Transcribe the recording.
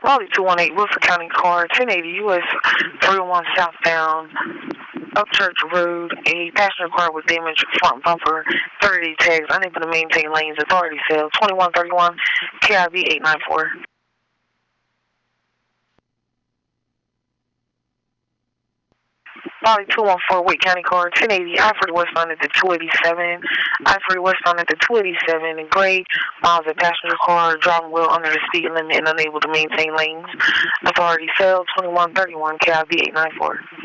Bali 218, Wilson County car, 1080 US 301 southbound, Upchurch Road. A passenger car was damaged, front bumper, 30 tags, unable to maintain lanes. Authority sale, 2131 KIV 894. Bali 214, Wake County car, 1080, I-40 westbound at the 287, I-40 westbound at the 287, in gray, miles a passenger car, driving well under the speed limit and unable to maintain lanes. Authority sale, 2131 KIV 894.